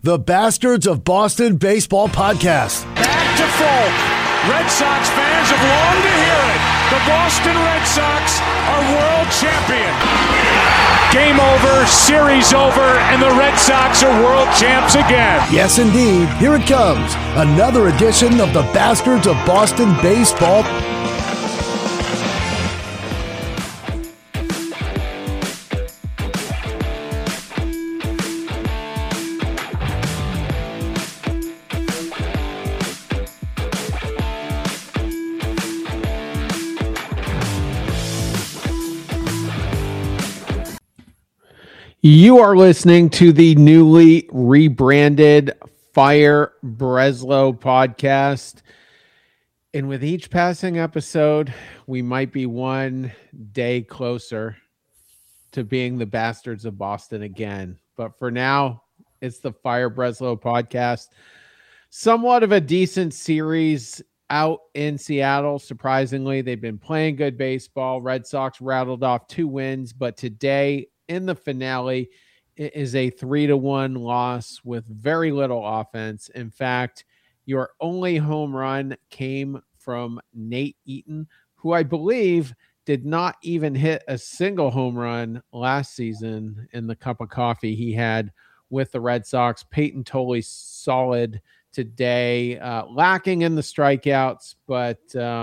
the Bastards of Boston Baseball Podcast. Back to Folk. Red Sox fans have longed to hear it. The Boston Red Sox are world champion. Game over, series over, and the Red Sox are world champs again. Yes, indeed. Here it comes. Another edition of the Bastards of Boston Baseball. You are listening to the newly rebranded Fire Breslow podcast. And with each passing episode, we might be one day closer to being the Bastards of Boston again. But for now, it's the Fire Breslow podcast. Somewhat of a decent series out in Seattle. Surprisingly, they've been playing good baseball. Red Sox rattled off 2 wins, but today, in the finale, it is a 3-1 loss with very little offense. In fact, your only home run came from Nate Eaton, who I believe did not even hit a single home run last season in the cup of coffee he had with the Red Sox. Peyton Tolley solid today, lacking in the strikeouts, but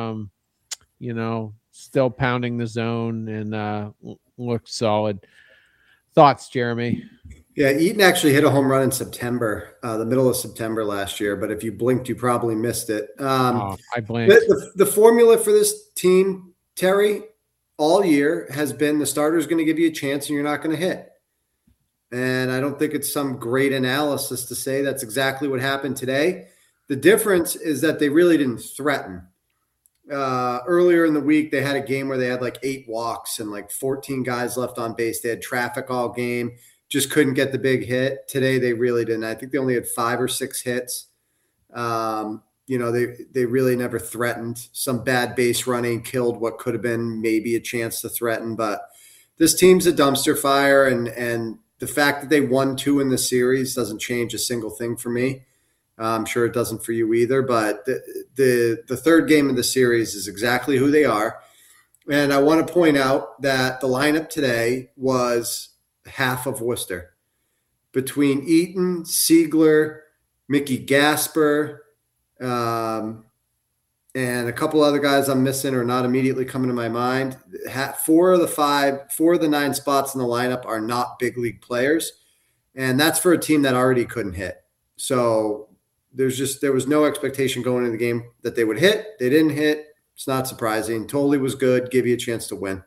still pounding the zone and looked solid. Thoughts, Jeremy? Yeah, Eaton actually hit a home run in September, the middle of September last year. But if you blinked, you probably missed it. I blinked. The formula for this team, Terry, all year has been the starter's going to give you a chance and you're not going to hit. And I don't think it's some great analysis to say that's exactly what happened today. The difference is that they really didn't threaten. Earlier in the week, they had a game where they had like 8 walks and like 14 guys left on base. They had traffic all game, just couldn't get the big hit. Today, they really didn't. I think they only had 5 or 6 hits. They really never threatened. Some bad base running killed what could have been maybe a chance to threaten. But this team's a dumpster fire, and the fact that they won 2 in the series doesn't change a single thing for me. I'm sure it doesn't for you either, but the third game of the series is exactly who they are. And I want to point out that the lineup today was half of Worcester. Between Eaton, Siegler, Mickey Gasper, and a couple other guys I'm missing or not immediately coming to my mind, 4 of the 9 spots in the lineup are not big league players. And that's for a team that already couldn't hit. So there was no expectation going into the game that they would hit. They didn't hit. It's not surprising. Tolley was good. Give you a chance to win.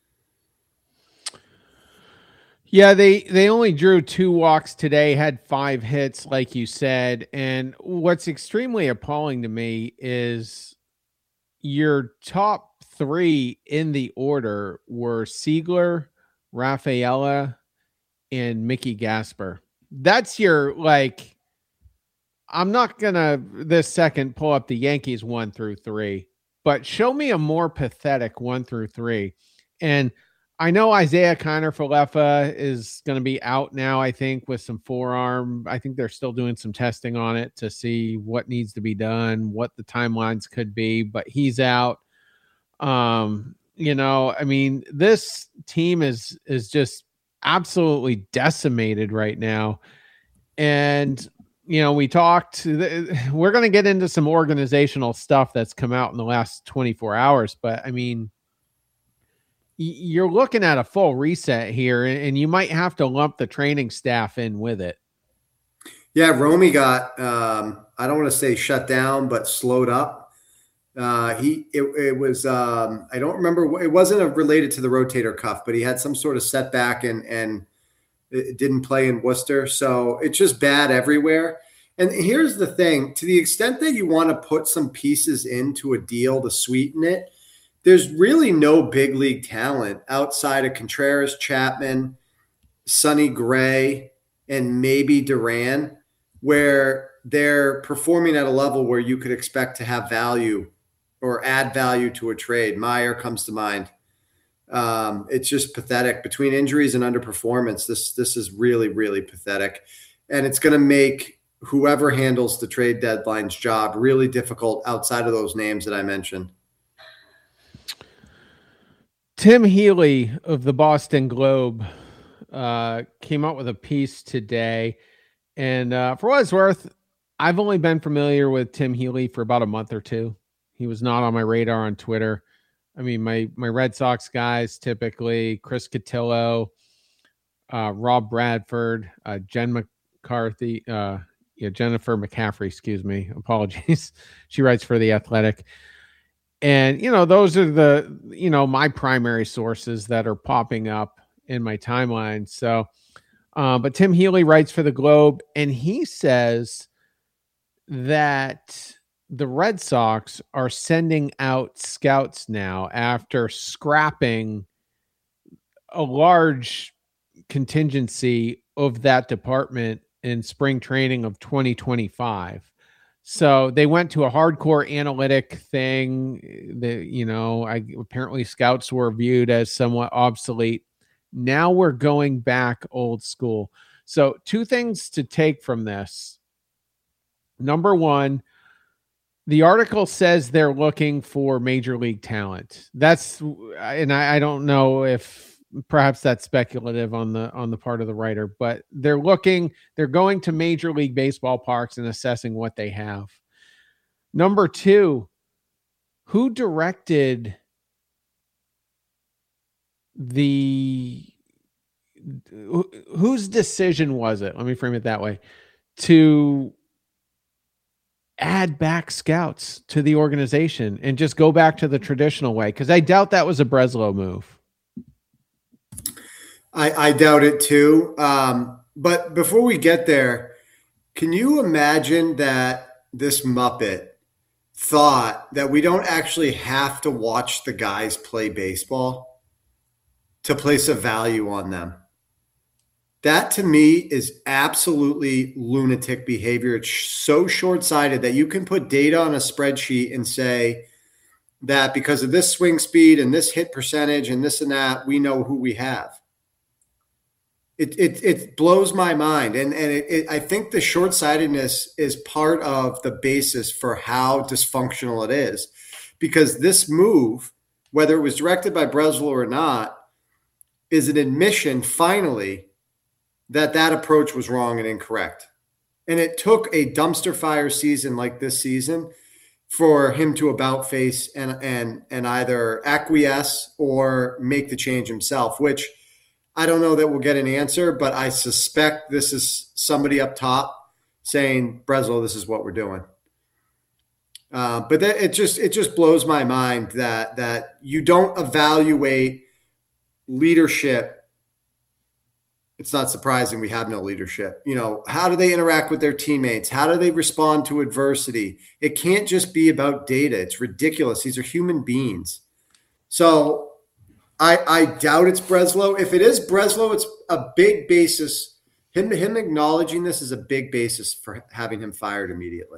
Yeah, they only drew 2 walks today, had 5 hits, like you said. And what's extremely appalling to me is your top 3 in the order were Siegler, Rafaela, and Mickey Gasper. That's your, I'm not going to this second pull up the Yankees 1 through 3, but show me a more pathetic 1 through 3. And I know Isaiah Kiner-Falefa is going to be out now, I think, with some forearm. I think they're still doing some testing on it to see what needs to be done, what the timelines could be, but he's out. This team is just absolutely decimated right now. And we talked, we're going to get into some organizational stuff that's come out in the last 24 hours, but I mean, you're looking at a full reset here, and you might have to lump the training staff in with it. Yeah, Romy got, I don't want to say shut down, but slowed up. It was, I don't remember, it wasn't related to the rotator cuff, but he had some sort of setback and it didn't play in Worcester. So it's just bad everywhere. And here's the thing, to the extent that you want to put some pieces into a deal to sweeten it, there's really no big league talent outside of Contreras, Chapman, Sonny Gray, and maybe Duran, where they're performing at a level where you could expect to have value or add value to a trade. Meyer comes to mind. It's just pathetic between injuries and underperformance. This is really, really pathetic. and it's going to make whoever handles the trade deadline's job really difficult outside of those names that I mentioned. Tim Healy of the Boston Globe came out with a piece today. And for what it's worth, I've only been familiar with Tim Healy for about a month or two. He was not on my radar on Twitter. I mean, my Red Sox guys, typically Chris Cotillo, Rob Bradford, Jen McCarthy, Jennifer McCaffrey, excuse me. Apologies. She writes for The Athletic. And, those are my primary sources that are popping up in my timeline. So, but Tim Healy writes for the Globe, and he says that the Red Sox are sending out scouts now after scrapping a large contingency of that department in spring training of 2025. So they went to a hardcore analytic thing that, apparently scouts were viewed as somewhat obsolete. Now we're going back old school. So 2 things to take from this. Number one, the article says they're looking for major league talent. I don't know if perhaps that's speculative on the part of the writer, but they're going to Major League Baseball parks and assessing what they have. Number 2, who directed whose decision was it? Let me frame it that way, to add back scouts to the organization and just go back to the traditional way? Because I doubt that was a Breslow move. I doubt it too. But before we get there, can you imagine that this Muppet thought that we don't actually have to watch the guys play baseball to place a value on them? That to me is absolutely lunatic behavior. It's so short-sighted that you can put data on a spreadsheet and say that because of this swing speed and this hit percentage and this and that, we know who we have. It blows my mind. And I think the short-sightedness is part of the basis for how dysfunctional it is. Because this move, whether it was directed by Breslow or not, is an admission finally that approach was wrong and incorrect. And it took a dumpster fire season like this season for him to about face and either acquiesce or make the change himself, which I don't know that we'll get an answer, but I suspect this is somebody up top saying, Breslow, this is what we're doing. But it just blows my mind that you don't evaluate leadership. It's not surprising we have no leadership. How do they interact with their teammates? How do they respond to adversity? It can't just be about data. It's ridiculous. These are human beings. So I doubt it's Breslow. If it is Breslow, it's a big basis. Him acknowledging this is a big basis for having him fired immediately.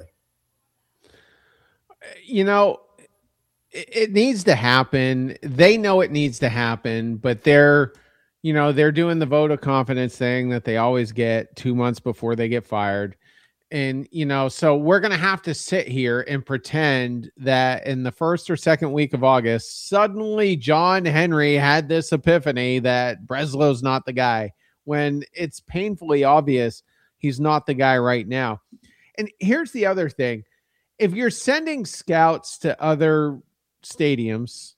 It needs to happen. They know it needs to happen, but they're doing the vote of confidence thing that they always get 2 months before they get fired. And, so we're going to have to sit here and pretend that in the first or second week of August, suddenly John Henry had this epiphany that Breslow's not the guy, when it's painfully obvious he's not the guy right now. And here's the other thing. If you're sending scouts to other stadiums,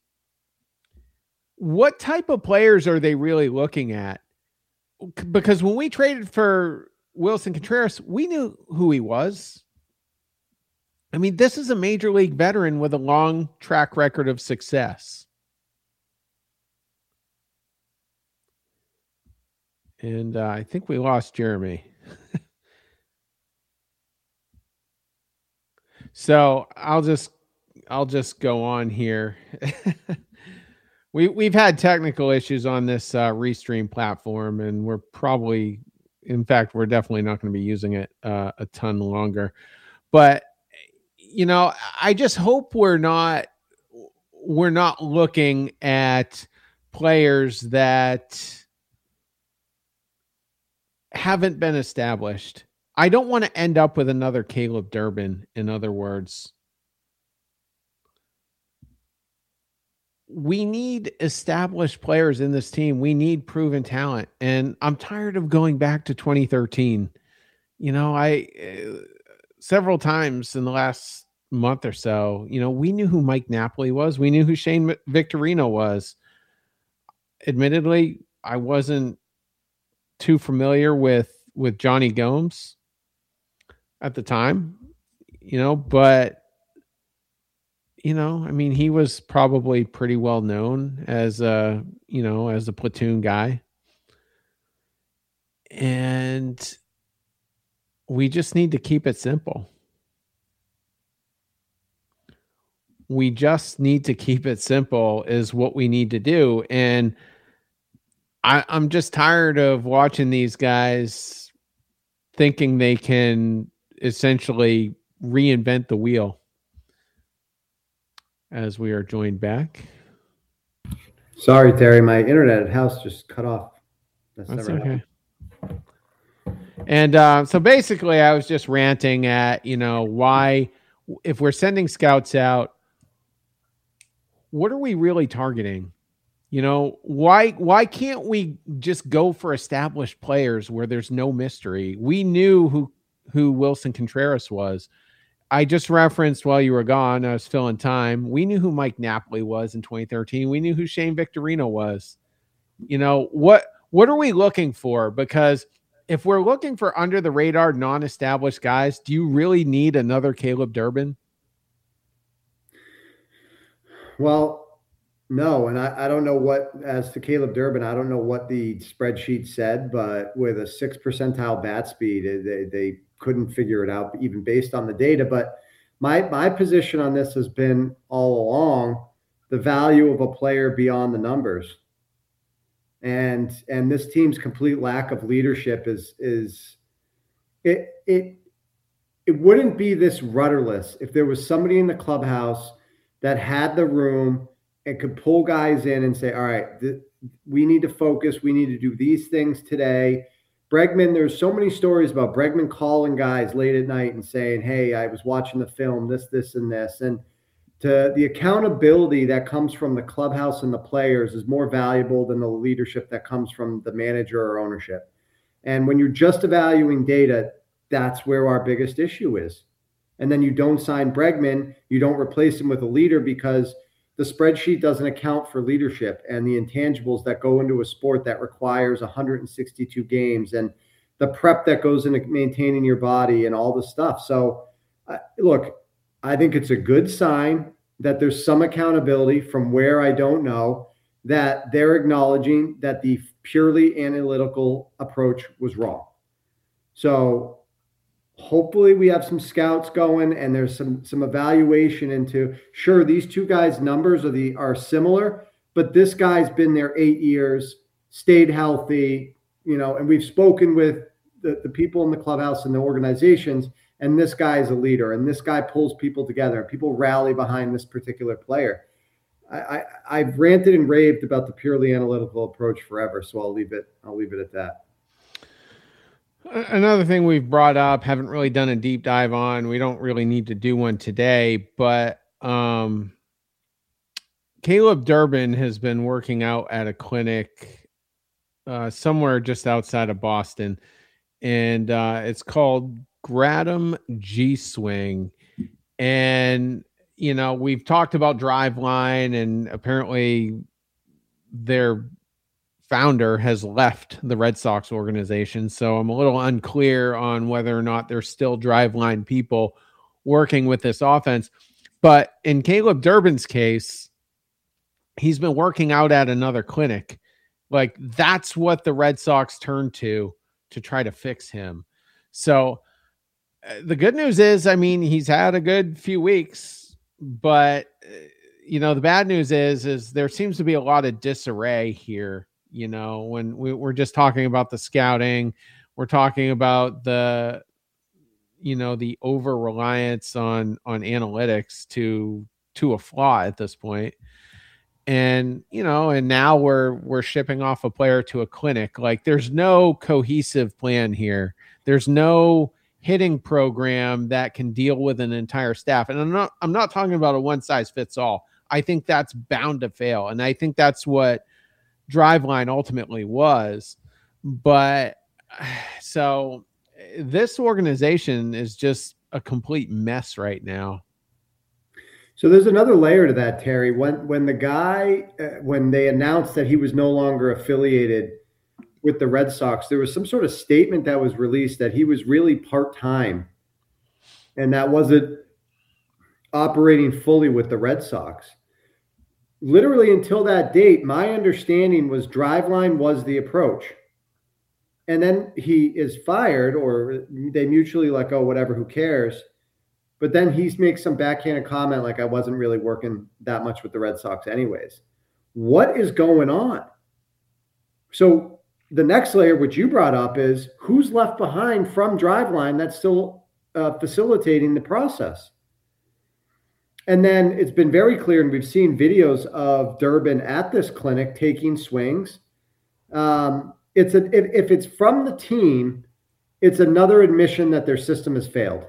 what type of players are they really looking at? Because when we traded for Wilson Contreras, we knew who he was. I mean, this is a major league veteran with a long track record of success. And I think we lost Jeremy. So I'll just go on here. We've had technical issues on this Restream platform, and we're definitely not going to be using it a ton longer. But I just hope we're not looking at players that haven't been established I don't want to end up with another Caleb Durbin. In other words, we need established players in this team. We need proven talent. And I'm tired of going back to 2013. Several times in the last month or so, we knew who Mike Napoli was. We knew who Shane Victorino was. Admittedly, I wasn't too familiar with Johnny Gomes at the time, but he was probably pretty well known as a platoon guy. And we just need to keep it simple. We just need to keep it simple is what we need to do. And I'm just tired of watching these guys thinking they can essentially reinvent the wheel. As we are joined back. Sorry, Terry, my internet at house just cut off. That's okay. And so basically I was just ranting at, why, if we're sending scouts out, what are we really targeting? Why can't we just go for established players where there's no mystery? We knew who Wilson Contreras was. I just referenced while you were gone, I was filling time. We knew who Mike Napoli was in 2013. We knew who Shane Victorino was. What are we looking for? Because if we're looking for under the radar, non-established guys, do you really need another Caleb Durbin? Well, no. And I don't know as to Caleb Durbin, I don't know what the spreadsheet said, but with a 6th percentile bat speed, they couldn't figure it out even based on the data. But my position on this has been all along the value of a player beyond the numbers. And this team's complete lack of leadership is it wouldn't be this rudderless if there was somebody in the clubhouse that had the room and could pull guys in and say, all right, we need to focus. We need to do these things today. Bregman, there's so many stories about Bregman calling guys late at night and saying, hey, I was watching the film, this, and this. And the accountability that comes from the clubhouse and the players is more valuable than the leadership that comes from the manager or ownership. And when you're just evaluating data, that's where our biggest issue is. And then you don't sign Bregman, you don't replace him with a leader because the spreadsheet doesn't account for leadership and the intangibles that go into a sport that requires 162 games and the prep that goes into maintaining your body and all the stuff. So, look, I think it's a good sign that there's some accountability from where I don't know, that they're acknowledging that the purely analytical approach was wrong. So hopefully we have some scouts going and there's some evaluation into, sure, these two guys' numbers are similar, but this guy's been there 8 years, stayed healthy, and we've spoken with the people in the clubhouse and the organizations, and this guy is a leader, and this guy pulls people together, and people rally behind this particular player. I've ranted and raved about the purely analytical approach forever, so I'll leave it at that. Another thing we've brought up, haven't really done a deep dive on, we don't really need to do one today, but Caleb Durbin has been working out at a clinic somewhere just outside of Boston, and it's called Gratum G Swing. And, we've talked about Driveline, and apparently their founder has left the Red Sox organization. So I'm a little unclear on whether or not there's still Driveline people working with this offense. But in Caleb Durbin's case, he's been working out at another clinic. Like, that's what the Red Sox turned to try to fix him. So the good news is, he's had a good few weeks, but the bad news is there seems to be a lot of disarray here. When we're just talking about the scouting, we're talking about the over reliance on analytics to a flaw at this point. And, and now we're shipping off a player to a clinic. Like, there's no cohesive plan here. There's no hitting program that can deal with an entire staff. And I'm not talking about a one size fits all. I think that's bound to fail. And I think that's what Driveline ultimately was. But so this organization is just a complete mess right now. So there's another layer to that, Terry. When the guy, when they announced that he was no longer affiliated with the Red Sox, there was some sort of statement that was released that he was really part-time and that wasn't operating fully with the Red Sox. Literally until that date, my understanding was Driveline was the approach. And then he is fired, or they mutually let go, whatever, who cares? But then he makes some backhanded comment like, I wasn't really working that much with the Red Sox anyways. What is going on? So the next layer, which you brought up, is who's left behind from Driveline that's still facilitating the process. And then it's been very clear, and we've seen videos of Durbin at this clinic taking swings. If it's from the team, it's another admission that their system has failed.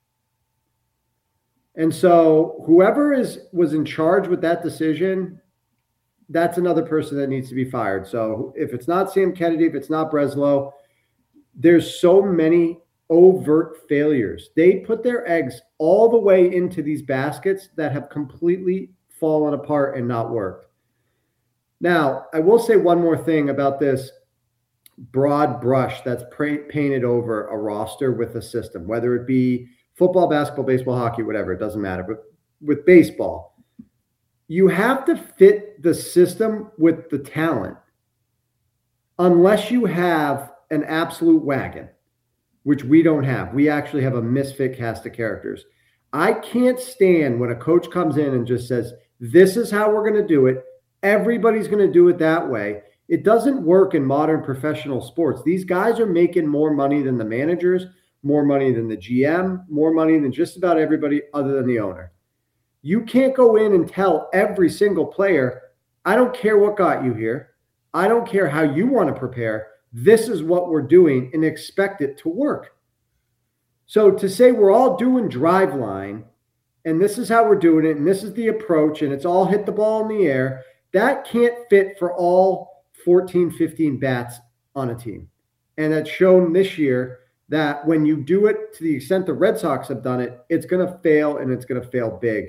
And so whoever was in charge with that decision, that's another person that needs to be fired. So if it's not Sam Kennedy, if it's not Breslow, there's so many overt failures. They put their eggs all the way into these baskets that have completely fallen apart and not worked. Now, I will say one more thing about this broad brush that's painted over a roster with a system, whether it be football, basketball, baseball, hockey, whatever, it doesn't matter. But with baseball, you have to fit the system with the talent unless you have an absolute wagon, which we don't have. We actually have a misfit cast of characters. I can't stand when a coach comes in and just says, this is how we're going to do it. Everybody's going to do it that way. It doesn't work in modern professional sports. These guys are making more money than the managers, more money than the GM, more money than just about everybody other than the owner. You can't go in and tell every single player, I don't care what got you here. I don't care how you want to prepare. This is what we're doing and expect it to work. So to say we're all doing Driveline and this is how we're doing it and this is the approach and it's all hit the ball in the air, that can't fit for all 14, 15 bats on a team. And that's shown this year that when you do it to the extent the Red Sox have done it, it's going to fail and it's going to fail big.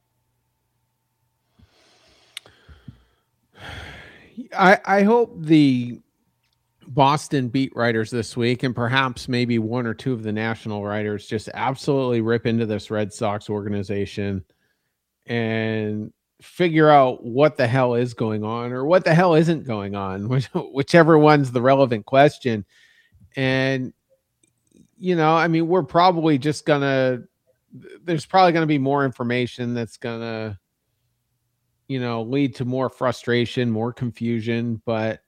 I hope the Boston beat writers this week, and perhaps maybe one or two of the national writers, just absolutely rip into this Red Sox organization and figure out what the hell is going on or what the hell isn't going on, whichever one's the relevant question. And, you know, I mean, we're probably just there's probably going to be more information that's going to, you know, lead to more frustration, more confusion. But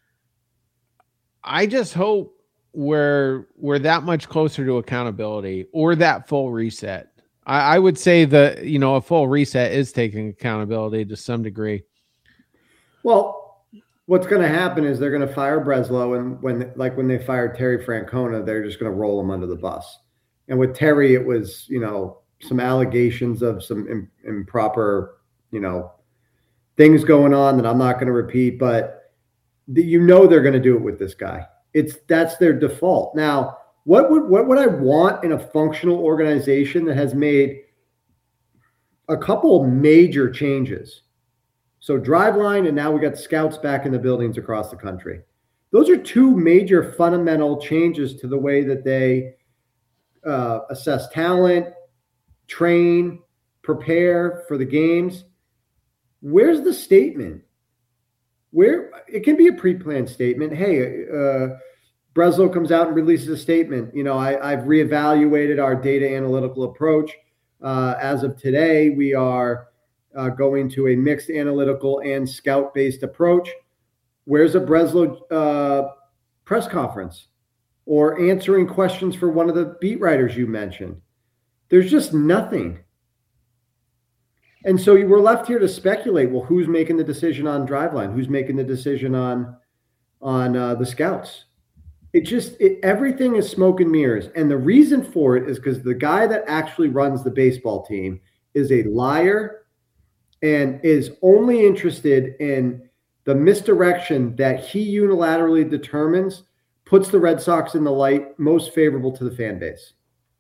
I just hope we're that much closer to accountability or that full reset. I would say that, you know, a full reset is taking accountability to some degree. Well, what's going to happen is they're going to fire Breslow, and when they fired Terry Francona, they're just going to roll him under the bus. And with Terry, it was, you know, some allegations of some improper, you know, things going on that I'm not going to repeat, but you know they're going to do it with this guy. That's their default. Now, what would I want in a functional organization that has made a couple of major changes? So Driveline, and now we got scouts back in the buildings across the country. Those are two major fundamental changes to the way that they assess talent, train, prepare for the games. Where's the statement? Where it can be a pre-planned statement. Hey, Breslow comes out and releases a statement. You know, I've reevaluated our data analytical approach. As of today, we are going to a mixed analytical and scout-based approach. Where's a Breslow press conference or answering questions for one of the beat writers you mentioned? There's just nothing. And so we're left here to speculate, well, who's making the decision on Driveline? Who's making the decision on the scouts? everything is smoke and mirrors. And the reason for it is because the guy that actually runs the baseball team is a liar and is only interested in the misdirection that he unilaterally determines puts the Red Sox in the light most favorable to the fan base.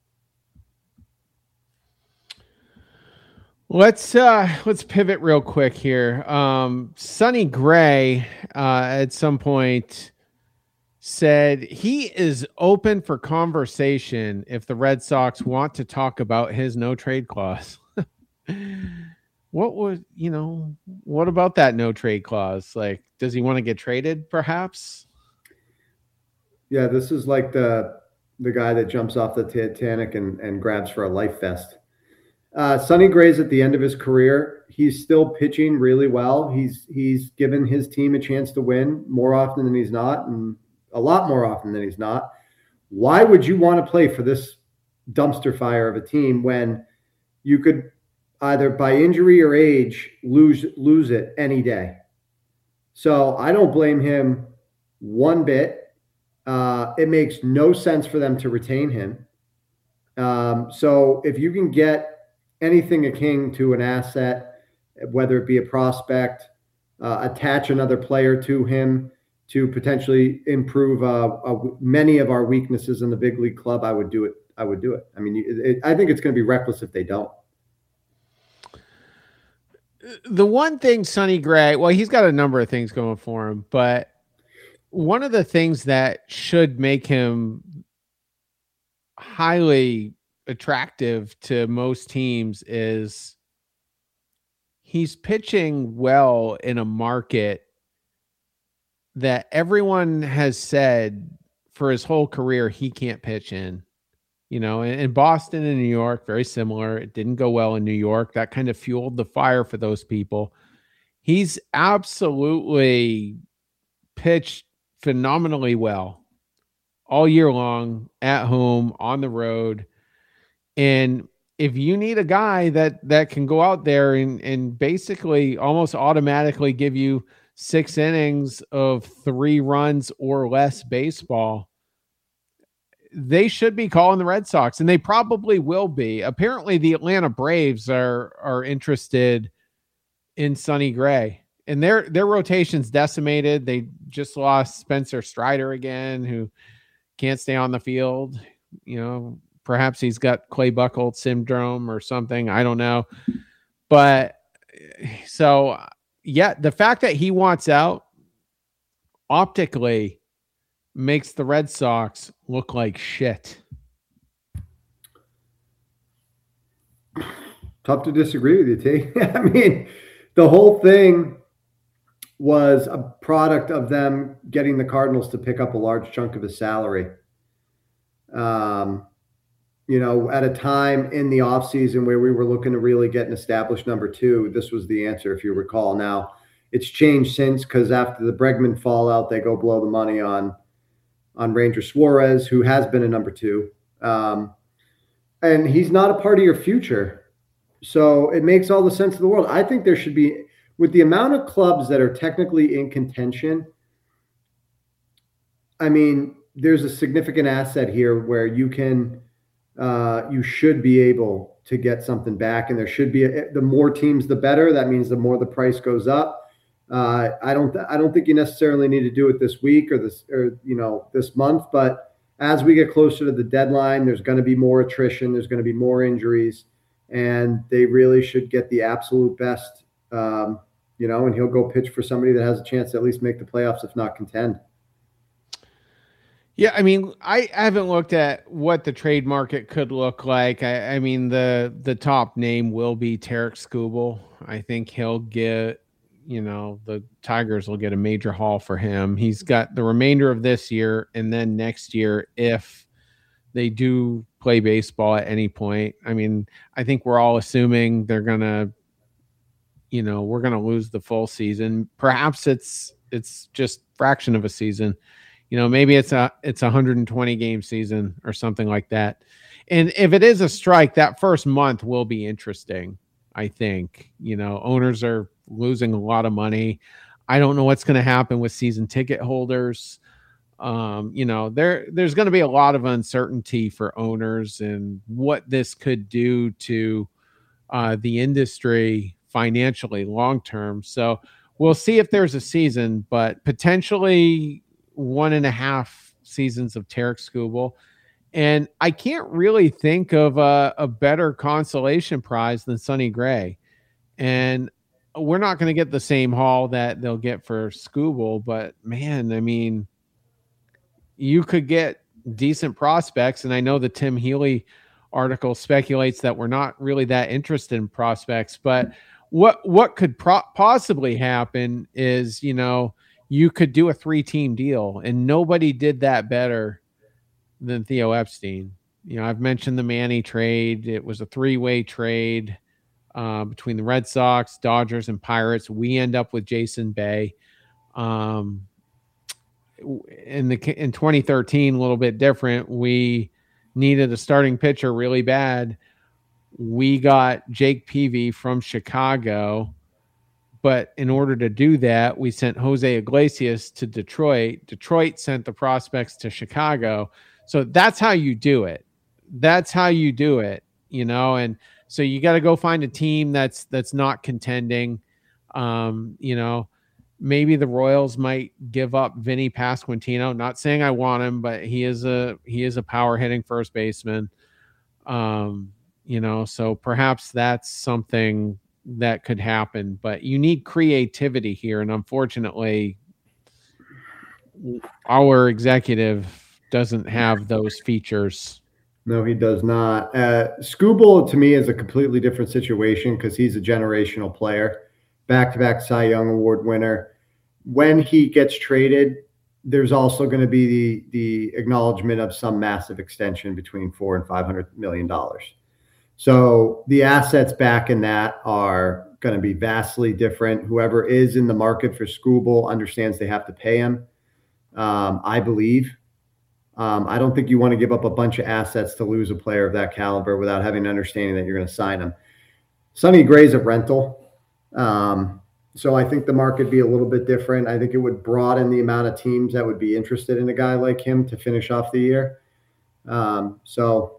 Let's pivot real quick here. Sonny Gray at some point said he is open for conversation if the Red Sox want to talk about his no trade clause. What about that no trade clause? Like, does he want to get traded perhaps? Yeah, this is like the guy that jumps off the Titanic and grabs for a life vest. Sonny Gray's at the end of his career. He's still pitching really well. He's given his team a chance to win more often than he's not, and a lot more often than he's not. Why would you want to play for this dumpster fire of a team when you could either by injury or age lose it any day? So I don't blame him one bit. It makes no sense for them to retain him. So if you can get anything akin to an asset, whether it be a prospect, attach another player to him to potentially improve many of our weaknesses in the big league club, I would do it. I mean, I think it's going to be reckless if they don't. The one thing Sonny Gray, well, he's got a number of things going for him, but one of the things that should make him highly attractive to most teams is he's pitching well in a market that everyone has said for his whole career he can't pitch in. In Boston and New York, very similar. It didn't go well in New York. That kind of fueled the fire for those people. He's absolutely pitched phenomenally well all year long, at home, on the road. And if you need a guy that can go out there and basically almost automatically give you 6 innings of 3 runs or less baseball, they should be calling the Red Sox, and they probably will be. Apparently the Atlanta Braves are interested in Sonny Gray, and their rotation's decimated. They just lost Spencer Strider again, who can't stay on the field. Perhaps he's got Clay Buchholz syndrome or something. I don't know. But so, yeah, the fact that he wants out optically makes the Red Sox look like shit. Tough to disagree with you, T. I mean, the whole thing was a product of them getting the Cardinals to pick up a large chunk of his salary. At a time in the offseason where we were looking to really get an established number 2, this was the answer, if you recall. Now, it's changed since, because after the Bregman fallout, they go blow the money on Ranger Suarez, who has been a number 2. And he's not a part of your future. So it makes all the sense in the world. I think there should be, with the amount of clubs that are technically in contention, I mean, there's a significant asset here where you should be able to get something back, and there should be the more teams, the better. That means the more the price goes up. I don't think you necessarily need to do it this week or this month, but as we get closer to the deadline, there's going to be more attrition. There's going to be more injuries, and they really should get the absolute best, and he'll go pitch for somebody that has a chance to at least make the playoffs, if not contend. Yeah, I mean, I haven't looked at what the trade market could look like. I mean, the top name will be Tarek Skubal. I think he'll get, the Tigers will get a major haul for him. He's got the remainder of this year and then next year if they do play baseball at any point. I mean, I think we're all assuming they're going to, we're going to lose the full season. Perhaps it's just fraction of a season. Maybe it's a 120 game season or something like that. And if it is a strike, that first month will be interesting. I think, owners are losing a lot of money. I don't know what's going to happen with season ticket holders. There's going to be a lot of uncertainty for owners and what this could do to the industry financially long term. So we'll see if there's a season, but potentially 1.5 seasons of Tarek Skubal. And I can't really think of a better consolation prize than Sonny Gray. And we're not going to get the same haul that they'll get for Skubal, but man, I mean, you could get decent prospects. And I know the Tim Healy article speculates that we're not really that interested in prospects, but what could possibly happen is, you could do a 3-team deal, and nobody did that better than Theo Epstein. I've mentioned the Manny trade. It was a 3-way trade between the Red Sox, Dodgers, and Pirates. We end up with Jason Bay. In 2013, a little bit different. We needed a starting pitcher really bad. We got Jake Peavy from Chicago. But in order to do that, we sent Jose Iglesias to Detroit. Detroit sent the prospects to Chicago. So that's how you do it. And so you got to go find a team that's not contending. Maybe the Royals might give up Vinny Pasquantino. Not saying I want him, but he is a power hitting first baseman. So perhaps that's something that could happen, but you need creativity here. And unfortunately, our executive doesn't have those features. No, he does not. Skubal, to me, is a completely different situation because he's a generational player, back-to-back Cy Young Award winner. When he gets traded, there's also going to be the acknowledgement of some massive extension between $400 and $500 million. So the assets back in that are going to be vastly different. Whoever is in the market for Skubal understands they have to pay him, I believe. I don't think you want to give up a bunch of assets to lose a player of that caliber without having an understanding that you're going to sign him. Sonny Gray's a rental. So I think the market would be a little bit different. I think it would broaden the amount of teams that would be interested in a guy like him to finish off the year. So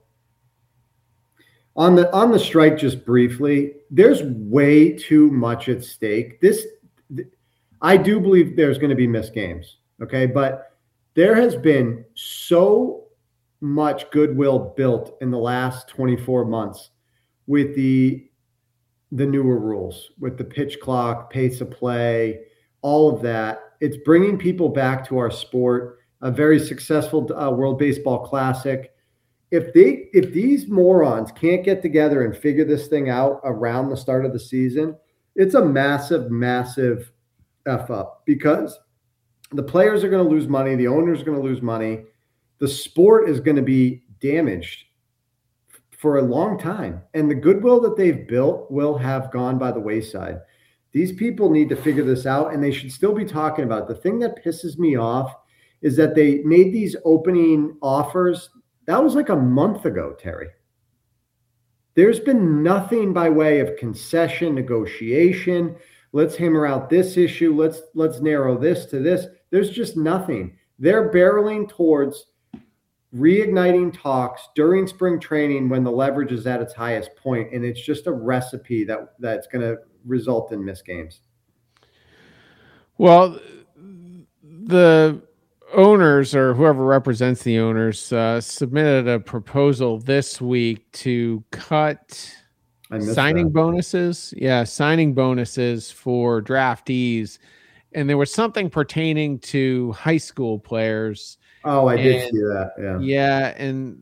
on the strike, just briefly, there's way too much at stake. I do believe there's going to be missed games. Okay. But there has been so much goodwill built in the last 24 months with the newer rules, with the pitch clock, pace of play, all of that. It's bringing people back to our sport, a very successful World Baseball Classic. If these morons can't get together and figure this thing out around the start of the season, it's a massive, massive F up, because the players are going to lose money. The owners are going to lose money. The sport is going to be damaged for a long time. And the goodwill that they've built will have gone by the wayside. These people need to figure this out, and they should still be talking about it. The thing that pisses me off is that they made these opening offers. That was like a month ago, Terry. There's been nothing by way of concession, negotiation. Let's hammer out this issue. Let's narrow this to this. There's just nothing. They're barreling towards reigniting talks during spring training when the leverage is at its highest point, and it's just a recipe that's going to result in missed games. Well, the owners, or whoever represents the owners, submitted a proposal this week to cut signing bonuses. Yeah, signing bonuses for draftees. And there was something pertaining to high school players. Oh, I did see that. Yeah. Yeah. And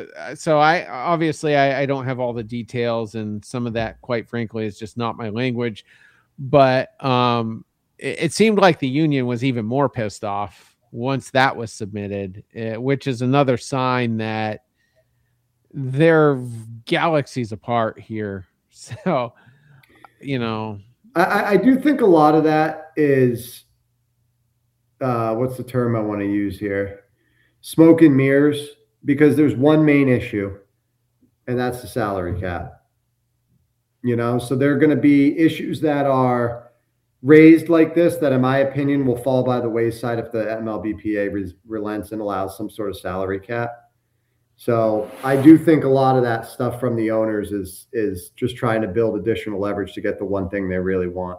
I don't have all the details, and some of that, quite frankly, is just not my language. But it seemed like the union was even more pissed off once that was submitted, which is another sign that they're galaxies apart here. So, I do think a lot of that is, what's the term I want to use here? Smoke and mirrors, because there's one main issue, and that's the salary cap. So there are going to be issues that are raised like this that, in my opinion, will fall by the wayside if the MLBPA relents and allows some sort of salary cap. So I do think a lot of that stuff from the owners is just trying to build additional leverage to get the one thing they really want.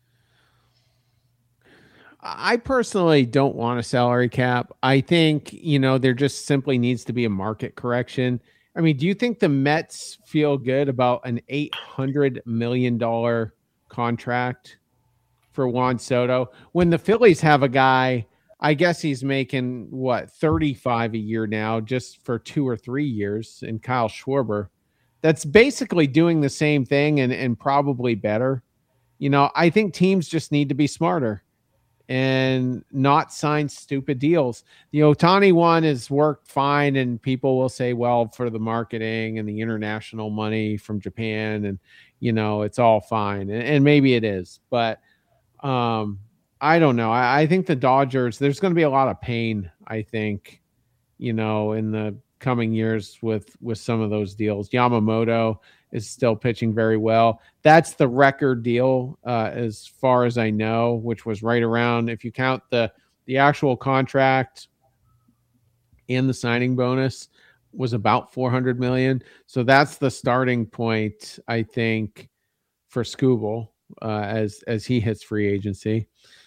I personally don't want a salary cap. I think, there just simply needs to be a market correction. I mean, do you think the Mets feel good about an $800 million contract for Juan Soto when the Phillies have a guy, I guess he's making 35 a year now just for 2 or 3 years, and Kyle Schwarber that's basically doing the same thing and probably better. I think teams just need to be smarter and not sign stupid deals. The Ohtani one has worked fine, and people will say, well, for the marketing and the international money from Japan, and it's all fine, and maybe it is, but I don't know. I think the Dodgers, there's going to be a lot of pain, I think, in the coming years with some of those deals. Yamamoto is still pitching very well. That's the record deal, as far as I know, which was right around, if you count the actual contract and the signing bonus, was about $400 million. So that's the starting point, I think, for Skubal. As he hits free agency.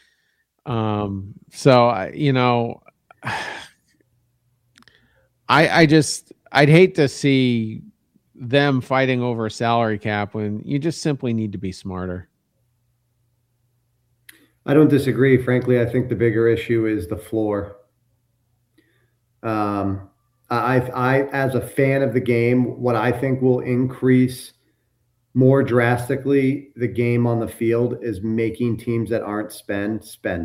So I'd hate to see them fighting over a salary cap when you just simply need to be smarter. I don't disagree. Frankly, I think the bigger issue is the floor. I as a fan of the game, what I think will increase more drastically the game on the field is making teams that aren't spend.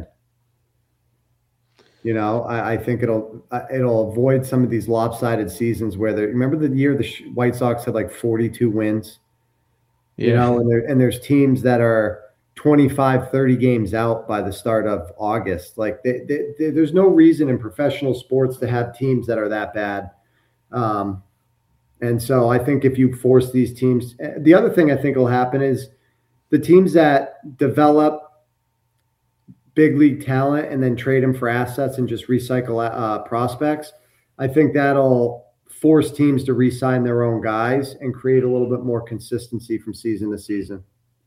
I think it'll avoid some of these lopsided seasons where remember the year the White Sox had like 42 wins, and there's teams that are 25, 30 games out by the start of August. Like there's no reason in professional sports to have teams that are that bad. And so I think if you force these teams, the other thing I think will happen is the teams that develop big league talent and then trade them for assets and just recycle prospects, I think that'll force teams to re-sign their own guys and create a little bit more consistency from season to season.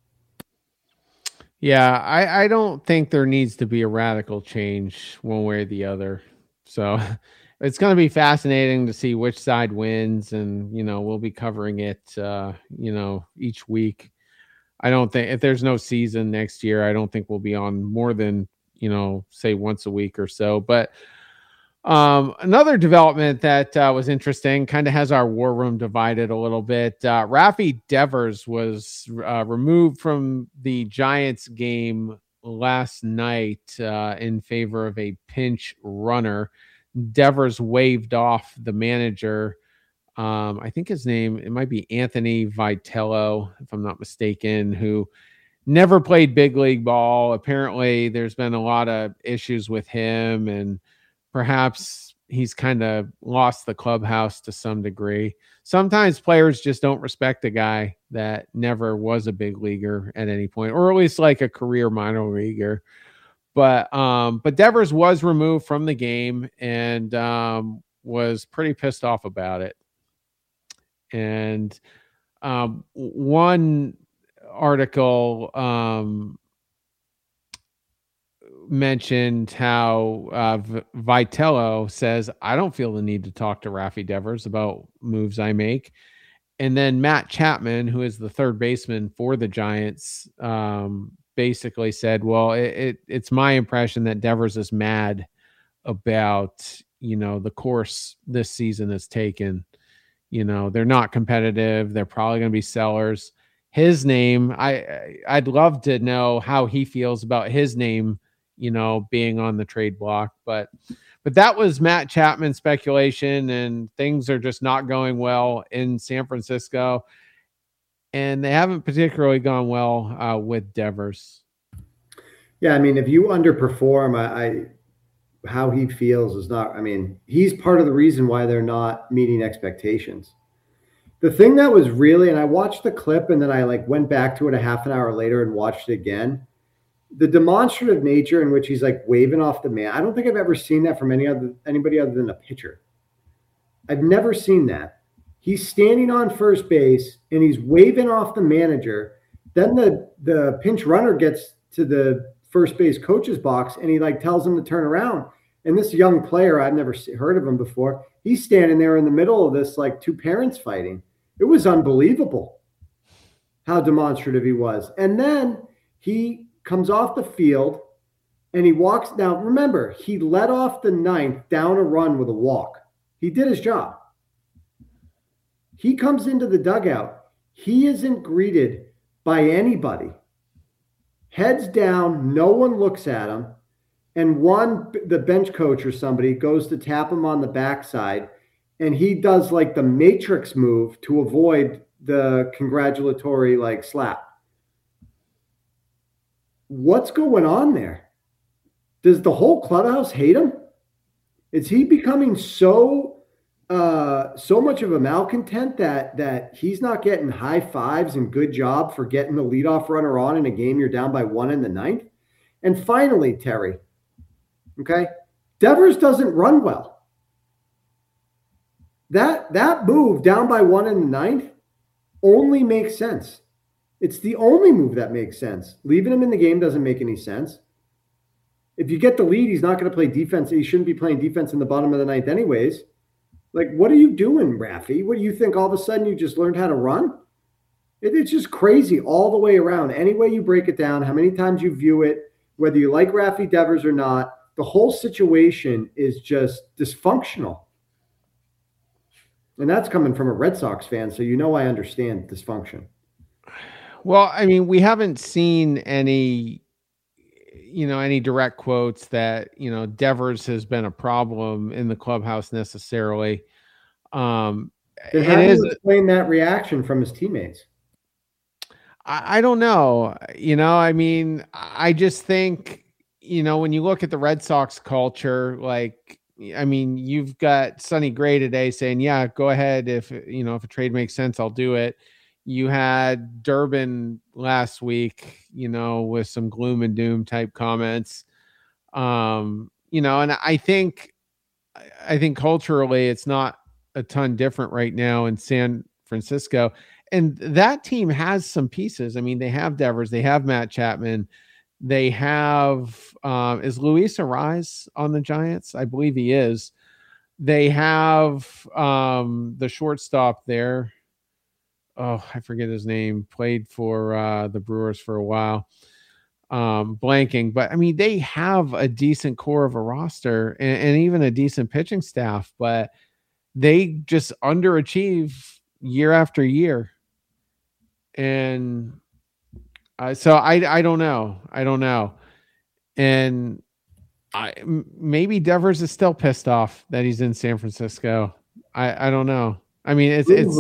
Yeah, I don't think there needs to be a radical change one way or the other. So it's going to be fascinating to see which side wins, and we'll be covering it each week. I don't think, if there's no season next year, I don't think we'll be on more than say once a week or so. But another development that was interesting, kind of has our war room divided a little bit. Rafi Devers was removed from the Giants game last night in favor of a pinch runner. Devers waved off the manager. I think his name, it might be Anthony Vitello, if I'm not mistaken, who never played big league ball. Apparently there's been a lot of issues with him, and perhaps he's kind of lost the clubhouse to some degree. Sometimes players just don't respect a guy that never was a big leaguer at any point, or at least like a career minor leaguer. But Devers was removed from the game and was pretty pissed off about it. And one article mentioned how Vitello says, I don't feel the need to talk to Rafi Devers about moves I make. And then Matt Chapman, who is the third baseman for the Giants, basically said, well, it's my impression that Devers is mad about, the course this season has taken. They're not competitive. They're probably going to be sellers. His name, I'd love to know how he feels about his name, being on the trade block. But that was Matt Chapman's speculation, and things are just not going well in San Francisco. And they haven't particularly gone well with Devers. Yeah, I mean, if you underperform, how he feels is not, he's part of the reason why they're not meeting expectations. The thing that was really, and I watched the clip and then I went back to it a half an hour later and watched it again. the demonstrative nature in which he's like waving off the man. I don't think I've ever seen that from anybody other than a pitcher. I've never seen that. He's standing on first base and he's waving off the manager. Then the pinch runner gets to the first base coach's box and he like tells him to turn around. And this young player, I've never heard of him before. He's standing there in the middle of this, like two parents fighting. It was unbelievable how demonstrative he was. And then he comes off the field and he walks. Now, remember, he led off the ninth down a run with a walk. He did his job. He comes into the dugout. He isn't greeted by anybody. Heads down, no one looks at him. And the bench coach or somebody goes to tap him on the backside, and he does like the Matrix move to avoid the congratulatory like slap. What's going on there? Does the whole clubhouse hate him? Is he becoming so much of a malcontent that he's not getting high fives and good job for getting the leadoff runner on in a game you're down by 1 in the ninth? And finally, Terry, okay, Devers doesn't run well. That move down by 1 in the ninth only makes sense. It's the only move that makes sense. Leaving him in the game doesn't make any sense. If you get the lead, he's not going to play defense. He shouldn't be playing defense in the bottom of the ninth anyways. Like, what are you doing, Raffy? What do you think? All of a sudden you just learned how to run? It's just crazy all the way around. Any way you break it down, how many times you view it, whether you like Raffy Devers or not, the whole situation is just dysfunctional. And that's coming from a Red Sox fan, so you know I understand dysfunction. Well, I mean, we haven't seen any direct quotes that, Devers has been a problem in the clubhouse necessarily. How do you explain that reaction from his teammates? I don't know. I mean, I just think, when you look at the Red Sox culture, like, I mean, you've got Sonny Gray today saying, yeah, go ahead. If a trade makes sense, I'll do it. You had Durbin last week, with some gloom and doom type comments. And I think culturally it's not a ton different right now in San Francisco. And that team has some pieces. I mean, they have Devers, they have Matt Chapman, they have is Luis Arise on the Giants? I believe he is. They have the shortstop there. Oh, I forget his name. Played for the Brewers for a while. Blanking, but I mean, they have a decent core of a roster and even a decent pitching staff, but they just underachieve year after year. And so I don't know. And maybe Devers is still pissed off that he's in San Francisco. I don't know. I mean,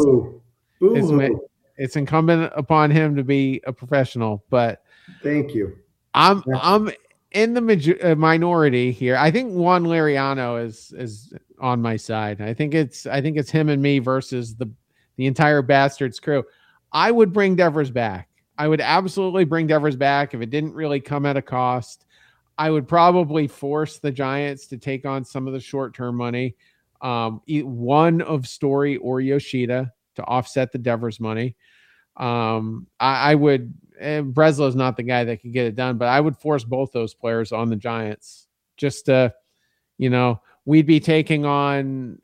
it's incumbent upon him to be a professional, but thank you. I'm in the minority here. I think Juan Lariano is on my side. I think it's him and me versus the entire Bastards crew. I would bring Devers back. I would absolutely bring Devers back if it didn't really come at a cost. I would probably force the Giants to take on some of the short-term money, one of Story or Yoshida to offset the Devers money. I would. Breslow's not the guy that could get it done, but I would force both those players on the Giants just to, we'd be taking on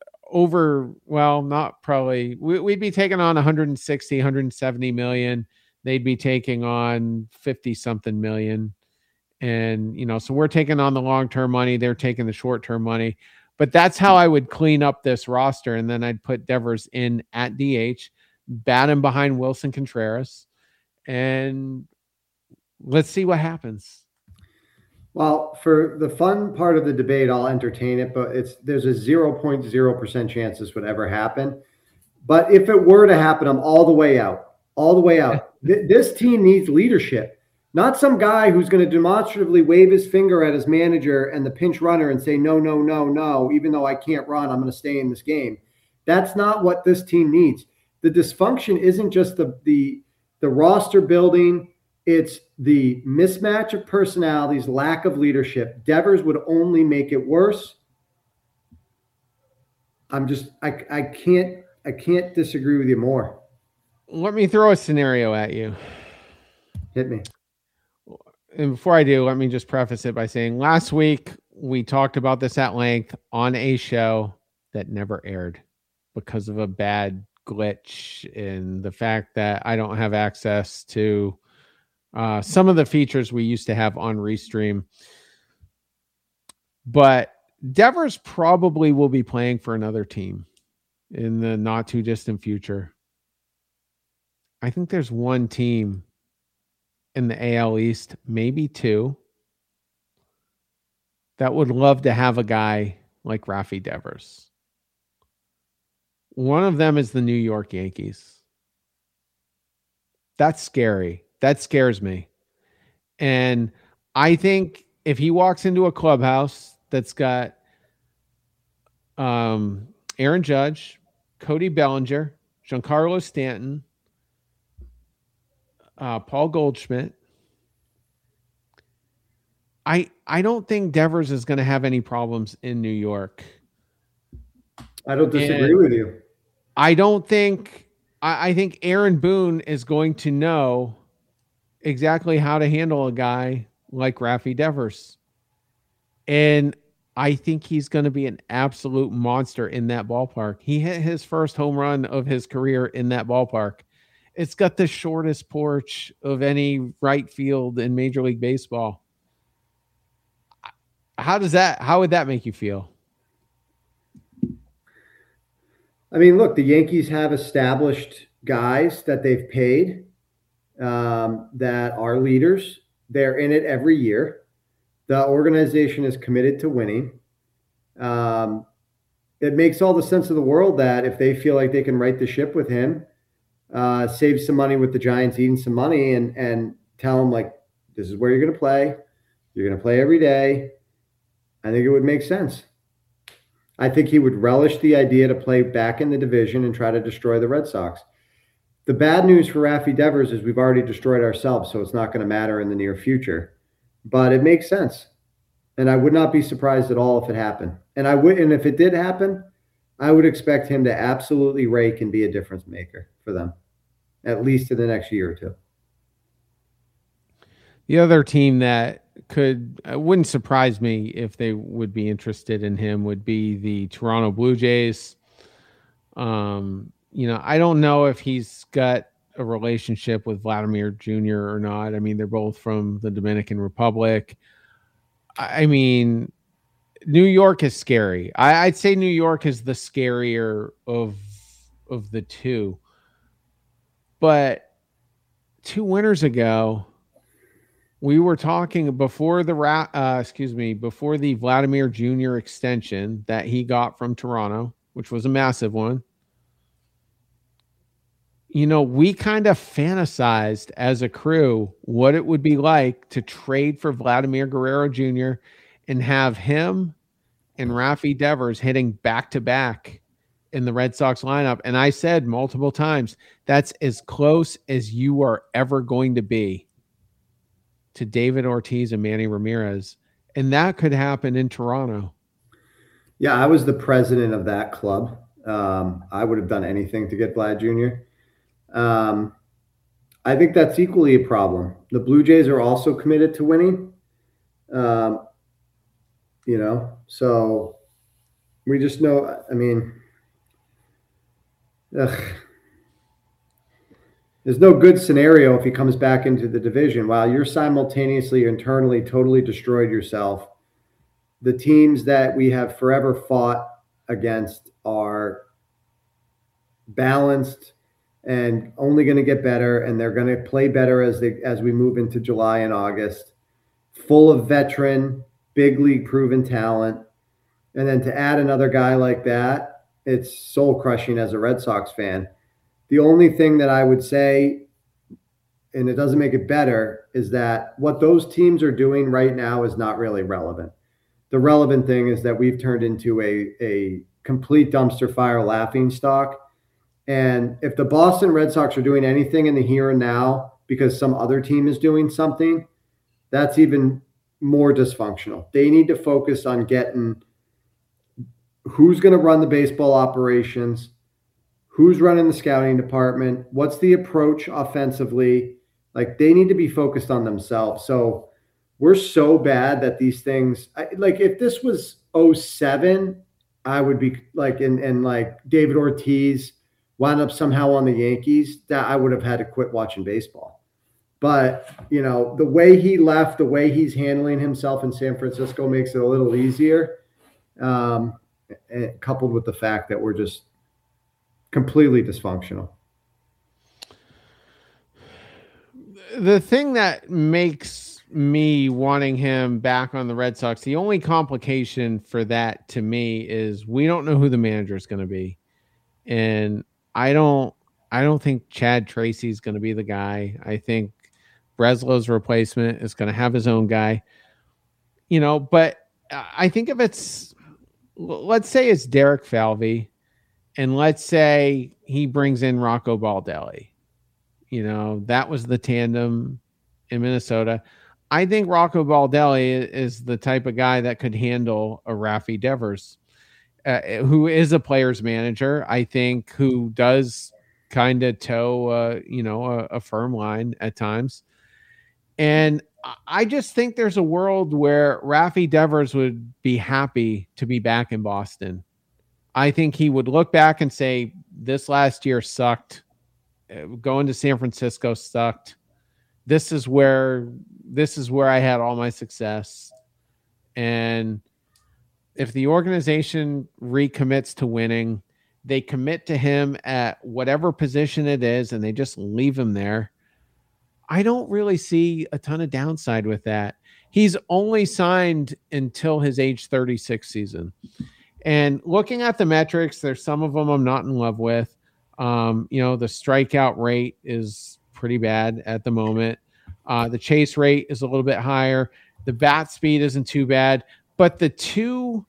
we'd be taking on 160, 170 million. They'd be taking on 50 something million. And, so we're taking on the long-term money. They're taking the short-term money, but that's how I would clean up this roster. And then I'd put Devers in at DH, bat him behind Wilson Contreras, and let's see what happens. Well, for the fun part of the debate, I'll entertain it, but there's a 0.0% chance this would ever happen. But if it were to happen, I'm all the way out. This team needs leadership, not some guy who's going to demonstratively wave his finger at his manager and the pinch runner and say, no, no, no, no, even though I can't run, I'm going to stay in this game. That's not what this team needs. The dysfunction isn't just the roster building It's the mismatch of personalities, lack of leadership. Devers would only make it worse. I can't disagree with you more. Let me throw a scenario at you. Hit me. And before I do, let me just preface it by saying last week we talked about this at length on a show that never aired because of a bad glitch in the fact that I don't have access to some of the features we used to have on Restream. But Devers probably will be playing for another team in the not too distant future. I think there's one team in the AL East, maybe two, that would love to have a guy like Rafi Devers. One of them is the New York Yankees. That's scary. That scares me. And I think if he walks into a clubhouse that's got Aaron Judge, Cody Bellinger, Giancarlo Stanton, Paul Goldschmidt, I don't think Devers is going to have any problems in New York. I don't disagree with you. I think Aaron Boone is going to know exactly how to handle a guy like Rafi Devers. And I think he's going to be an absolute monster in that ballpark. He hit his first home run of his career in that ballpark. It's got the shortest porch of any right field in Major League Baseball. How would that make you feel? I mean, look, the Yankees have established guys that they've paid that are leaders. They're in it every year. The organization is committed to winning. It makes all the sense of the world that if they feel like they can right the ship with him, save some money with the Giants eating some money and tell him, like, this is where you're going to play. You're going to play every day. I think it would make sense. I think he would relish the idea to play back in the division and try to destroy the Red Sox. The bad news for Rafi Devers is we've already destroyed ourselves, so it's not going to matter in the near future. But it makes sense. And I would not be surprised at all if it happened. And if it did happen, I would expect him to absolutely rake and be a difference maker for them, at least in the next year or two. The other team that wouldn't surprise me if they would be interested in him would be the Toronto Blue Jays. I don't know if he's got a relationship with Vladimir Jr. or not. I mean, they're both from the Dominican Republic. I mean, New York is scary. I'd say New York is the scarier of the two. But 2 winters ago, we were talking before the Vladimir Jr. extension that he got from Toronto, which was a massive one. We kind of fantasized as a crew what it would be like to trade for Vladimir Guerrero Jr. and have him and Rafi Devers hitting back-to-back in the Red Sox lineup. And I said multiple times, that's as close as you are ever going to be to David Ortiz and Manny Ramirez. And that could happen in Toronto. Yeah, I was the president of that club. I would have done anything to get Vlad Jr. I think that's equally a problem. The Blue Jays are also committed to winning. So we just know, I mean, there's no good scenario if he comes back into the division while you're simultaneously internally totally destroyed yourself. The teams that we have forever fought against are balanced and only going to get better, and they're going to play better as we move into July and August. Full of veteran, big league proven talent. And then to add another guy like that, it's soul crushing as a Red Sox fan. The only thing that I would say, and it doesn't make it better, is that what those teams are doing right now is not really relevant. The relevant thing is that we've turned into a complete dumpster fire laughingstock. And if the Boston Red Sox are doing anything in the here and now because some other team is doing something, that's even more dysfunctional. They need to focus on getting who's going to run the baseball operations, who's running the scouting department, what's the approach offensively. Like, they need to be focused on themselves. So we're so bad that these things, like if this was 07, I would be like, and like David Ortiz wound up somehow on the Yankees, that I would have had to quit watching baseball. But, you know, the way he left, the way he's handling himself in San Francisco makes it a little easier. And coupled with the fact that we're just completely dysfunctional. The thing that makes me wanting him back on the Red Sox, the only complication for that to me is we don't know who the manager is going to be. And I don't think Chad Tracy is going to be the guy. I think Breslow's replacement is going to have his own guy, you know, but I think if let's say it's Derek Falvey, and let's say he brings in Rocco Baldelli. You know, that was the tandem in Minnesota. I think Rocco Baldelli is the type of guy that could handle a Rafi Devers, who is a player's manager, I think, who does kind of toe, a firm line at times. And I just think there's a world where Rafi Devers would be happy to be back in Boston. I think he would look back and say, this last year sucked. Going to San Francisco sucked. This is where I had all my success. And if the organization recommits to winning, they commit to him at whatever position it is, and they just leave him there. I don't really see a ton of downside with that. He's only signed until his age 36 season. And looking at the metrics, there's some of them I'm not in love with. The strikeout rate is pretty bad at the moment. The chase rate is a little bit higher. The bat speed isn't too bad. But the two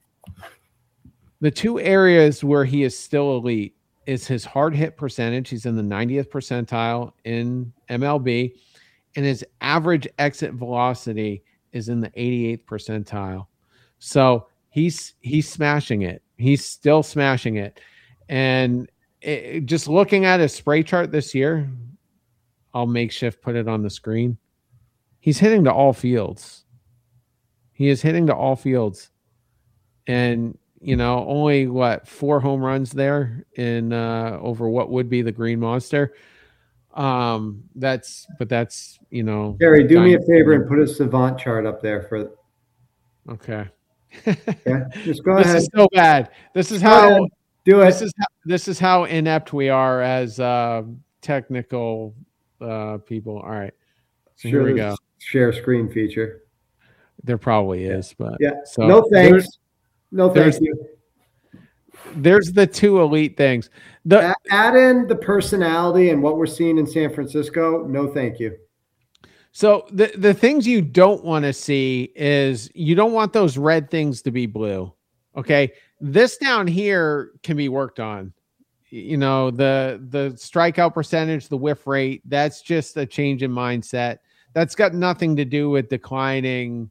areas where he is still elite is his hard hit percentage. He's in the 90th percentile in MLB. And his average exit velocity is in the 88th percentile. So he's smashing it. He's still smashing it. And just looking at his spray chart this year, I'll makeshift put it on the screen. He's hitting to all fields. He is hitting to all fields. And, only 4 home runs there in over what would be the Green Monster. That's Gary, do me a favor and put a savant chart up there for. Okay. Yeah, just go ahead. This is so bad. This is how do it. This is how inept we are as technical people. All right. So here we go. Share screen feature. There probably is, but yeah. So no thanks. No thank you. There's the two elite things. Add in the personality and what we're seeing in San Francisco. No, thank you. So the things you don't want to see is you don't want those red things to be blue. Okay. This down here can be worked on. The strikeout percentage, the whiff rate, that's just a change in mindset. That's got nothing to do with declining,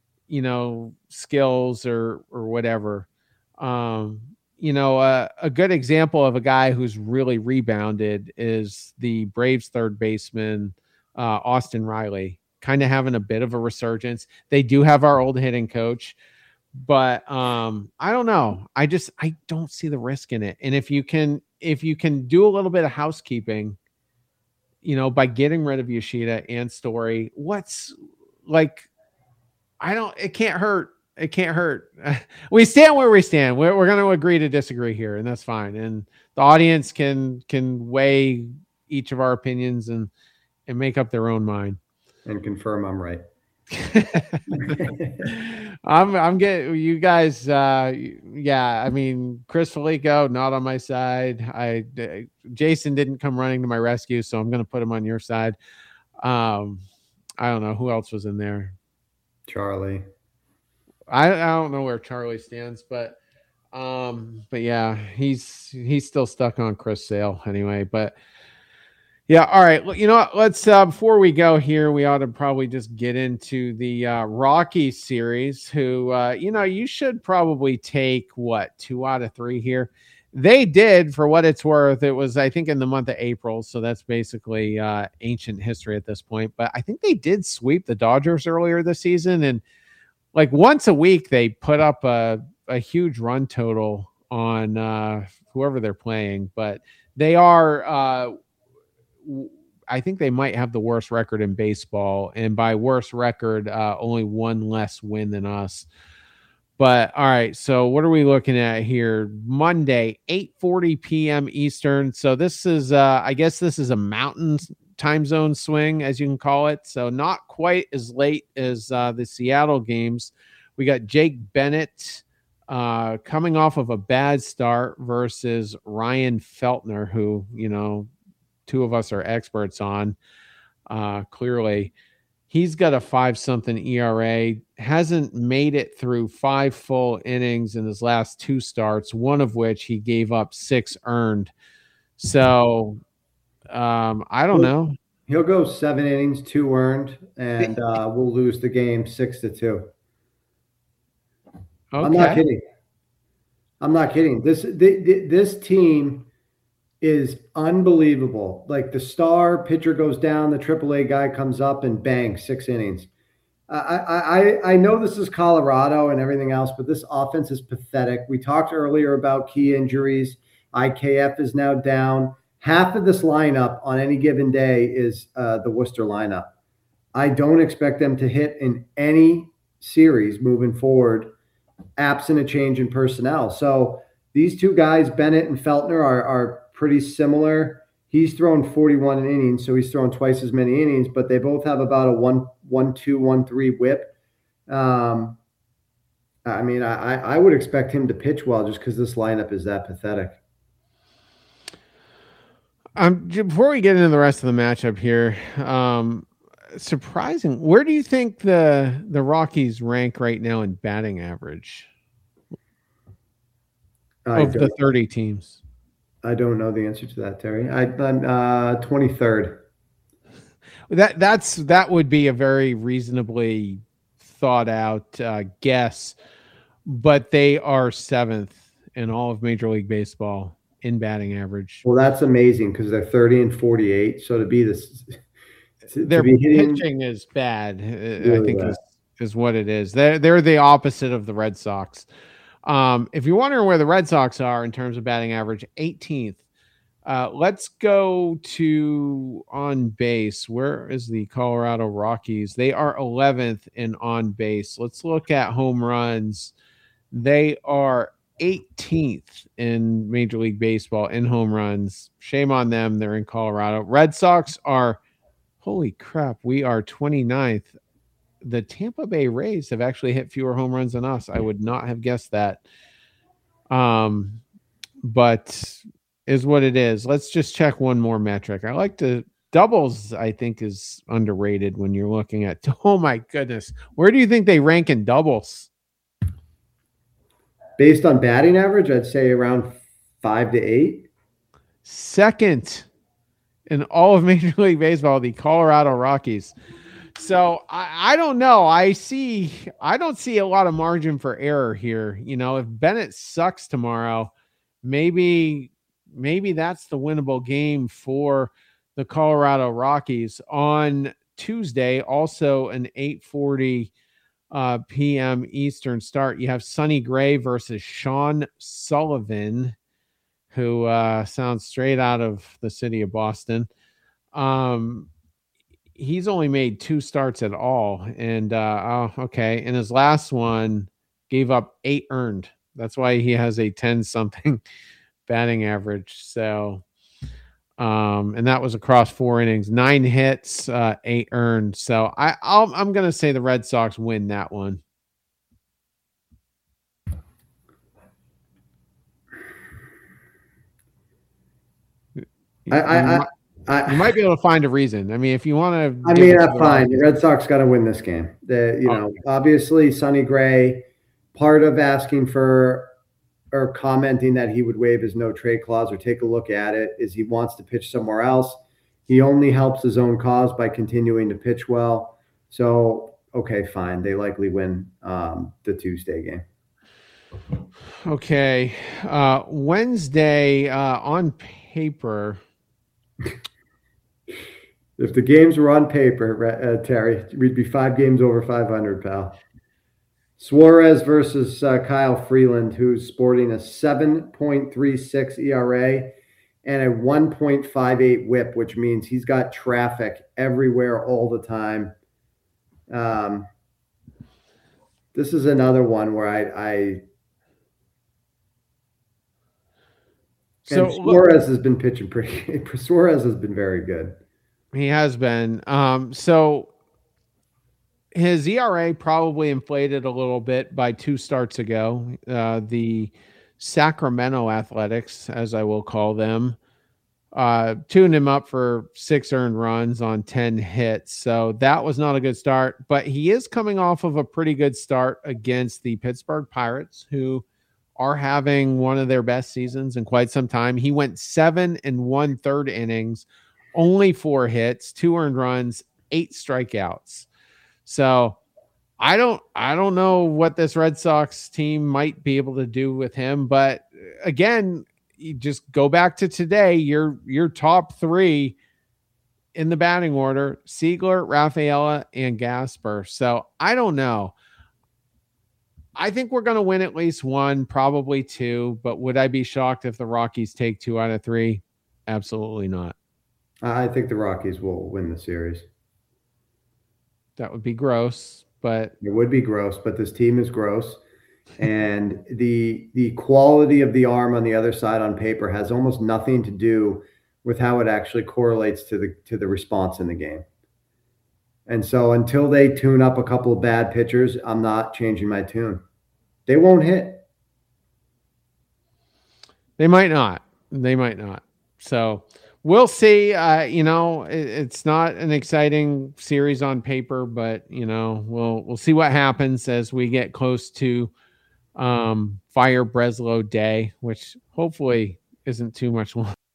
skills or whatever. A good example of a guy who's really rebounded is the Braves third baseman, Austin Riley, kind of having a bit of a resurgence. They do have our old hitting coach, but I don't know. I don't see the risk in it. And if you can do a little bit of housekeeping, by getting rid of Yoshida and Story, it can't hurt. It can't hurt. We stand where we stand. We're going to agree to disagree here, and that's fine. And the audience can weigh each of our opinions and make up their own mind and confirm I'm right. I'm getting you guys. Chris Felico, not on my side. Jason didn't come running to my rescue, so I'm going to put him on your side. I don't know who else was in there. Charlie. I don't know where Charlie stands, but yeah, he's still stuck on Chris Sale anyway. But Yeah. All right. You know what? Let's before we go here, we ought to probably just get into the Rockies series. Who you should probably take 2 out of 3 here. They did, for what it's worth. It was, I think, in the month of April, so that's basically ancient history at this point. But I think they did sweep the Dodgers earlier this season, and like once a week they put up a huge run total on whoever they're playing. But they are. I think they might have the worst record in baseball, and by worst record, only one less win than us. But all right, so what are we looking at here? Monday, 8:40 p.m. Eastern. So this is, I guess this is a mountain time zone swing, as you can call it. So not quite as late as the Seattle games. We got Jake Bennett coming off of a bad start versus Ryan Feltner, who, two of us are experts on. Clearly, he's got a 5-something ERA, hasn't made it through 5 full innings in his last 2 starts, one of which he gave up 6 earned. So I don't know. He'll go 7 innings, 2 earned, and we'll lose the game 6-2. Okay. I'm not kidding. This team is unbelievable. Like, the star pitcher goes down, the AAA guy comes up, and bang, 6 innings. I know this is Colorado and everything else, but this offense is pathetic. We talked earlier about key injuries. IKF is now down. Half of this lineup on any given day is the Worcester lineup. I don't expect them to hit in any series moving forward, absent a change in personnel. So these two guys, Bennett and Feltner, are pretty similar. He's thrown 41 innings, so he's thrown twice as many innings, but they both have about a 1.2, 1.3 whip. I would expect him to pitch well just because this lineup is that pathetic. Before we get into the rest of the matchup here, surprising. Where do you think the Rockies rank right now in batting average of the 30 teams? I don't know the answer to that, Terry. I'm 23rd. That would be a very reasonably thought out guess, but they are 7th in all of Major League Baseball in batting average. Well, that's amazing because they're 30 and 48. So to be this, their pitching is bad. Really, I think is what it is. They're the opposite of the Red Sox. If you're wondering where the Red Sox are in terms of batting average, 18th. Let's go to on base. Where is the Colorado Rockies? They are 11th in on base. Let's look at home runs. They are 18th in Major League Baseball in home runs. Shame on them. They're in Colorado. Red Sox are, holy crap, we are 29th. The Tampa Bay Rays have actually hit fewer home runs than us. I would not have guessed that. But is what it is. Let's just check one more metric. I like to doubles, I think, is underrated when you're looking at, oh my goodness. Where do you think they rank in doubles? Based on batting average, I'd say around 5 to 8. Second in all of Major League Baseball, the Colorado Rockies. So I don't know. I don't see a lot of margin for error here. If Bennett sucks tomorrow, maybe that's the winnable game for the Colorado Rockies. On Tuesday, also an 8:40 p.m. Eastern start, you have Sonny Gray versus Sean Sullivan, who sounds straight out of the city of Boston. He's only made 2 starts at all. And, okay. And his last one gave up 8 earned. That's why he has a 10-something batting average. So, and that was across 4 innings, 9 hits, 8 earned. So I'm going to say the Red Sox win that one. You might be able to find a reason. I mean, if you want to, that's fine. The Red Sox got to win this game. Obviously, Sonny Gray, part of asking for or commenting that he would waive his no trade clause or take a look at it is he wants to pitch somewhere else. He only helps his own cause by continuing to pitch well. So, okay, fine. They likely win the Tuesday game. Okay. Wednesday on paper. If the games were on paper, Terry, we'd be 5 games over 500, pal. Suarez versus Kyle Freeland, who's sporting a 7.36 ERA and a 1.58 whip, which means he's got traffic everywhere all the time. This is another one where So Suarez has been pitching pretty. Suarez has been very good. He has been. So his ERA probably inflated a little bit by 2 starts ago. The Sacramento Athletics, as I will call them, tuned him up for 6 earned runs on 10 hits. So that was not a good start, but he is coming off of a pretty good start against the Pittsburgh Pirates, who are having one of their best seasons in quite some time. He went 7 1/3 innings, only 4 hits, 2 earned runs, 8 strikeouts. So I don't know what this Red Sox team might be able to do with him, but again, you just go back to today, your top 3 in the batting order, Seager, Rafaela, and Gasper. So I don't know. I think we're going to win at least 1, probably 2, but would I be shocked if the Rockies take 2 out of 3? Absolutely not. I think the Rockies will win the series. That would be gross, but it would be gross, but this team is gross. And the quality of the arm on the other side on paper has almost nothing to do with how it actually correlates to the response in the game. And so until they tune up a couple of bad pitchers, I'm not changing my tune. They won't hit. They might not. So we'll see. It's not an exciting series on paper, but we'll see what happens as we get close to Fire Breslow Day, which hopefully isn't too much longer.